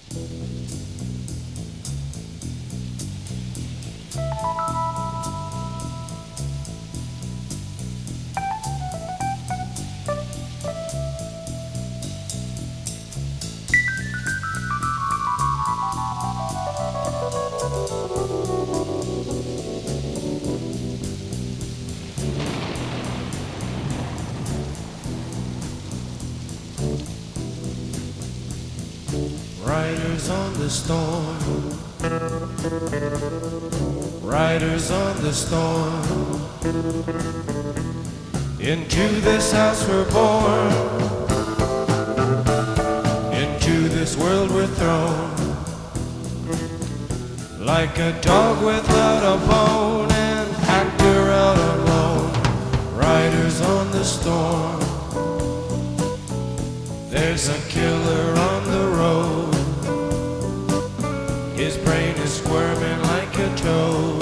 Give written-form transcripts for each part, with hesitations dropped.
Riders on the storm, riders on the storm. Into this house we're born, into this world we're thrown. Like a dog without a bone, an actor out alone. Riders on the storm, there's a killer on the road. His brain is squirming like a toad.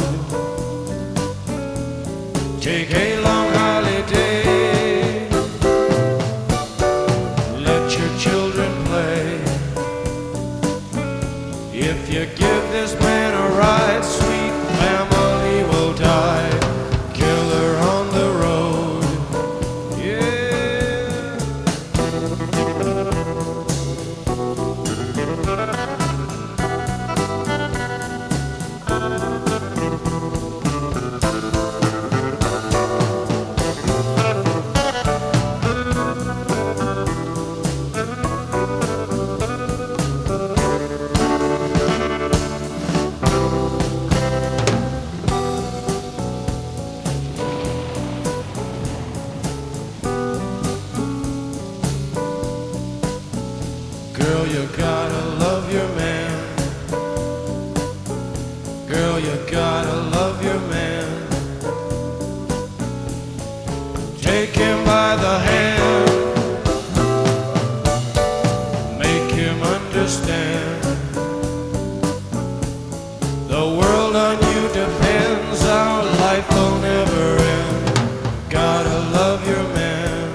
Take a long holiday, let your children play. If you give this man a ride, sweet family will die. Killer on the road, yeah. Girl, you gotta love your man. Girl, you gotta love your man. Take him by the hand, make him understand. The world on you depends, our life will never end. Gotta love your man.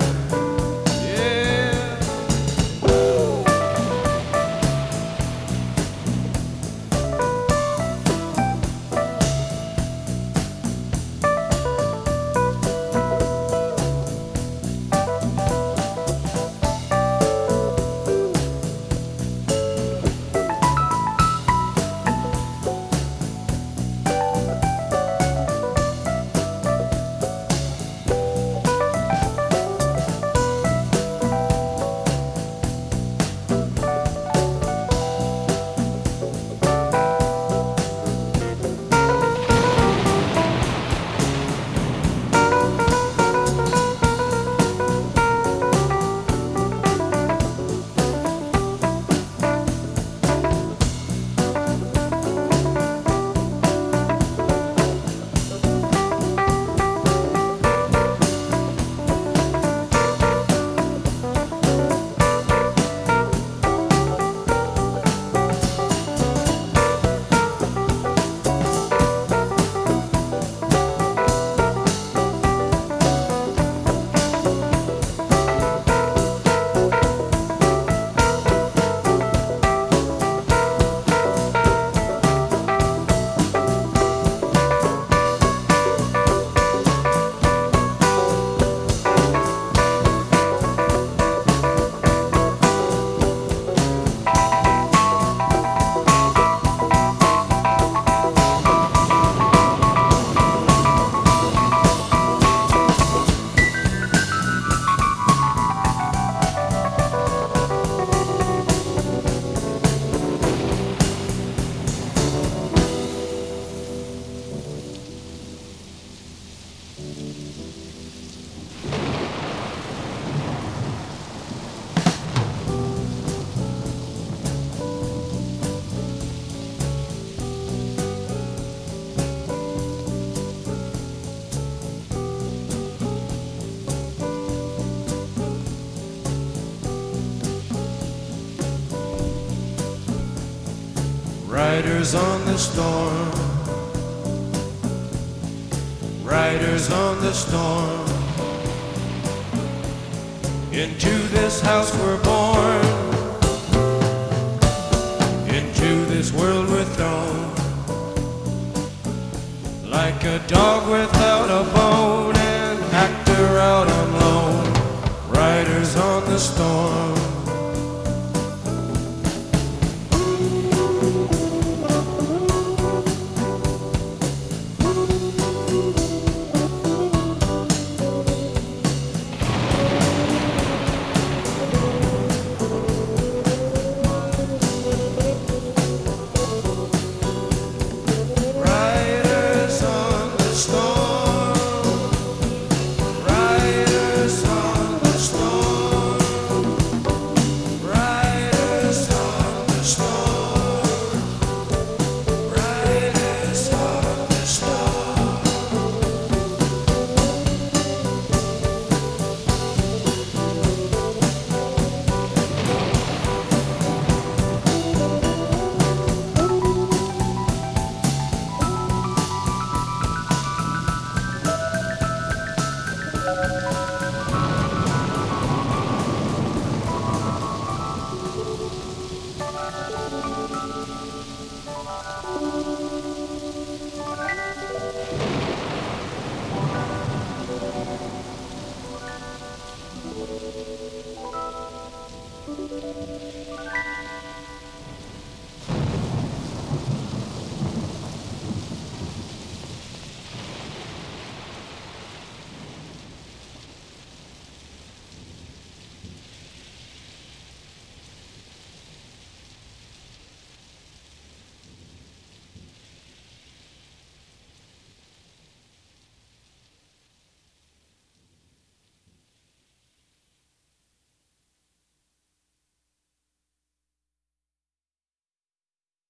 Riders on the storm, riders on the storm. Into this house we're born,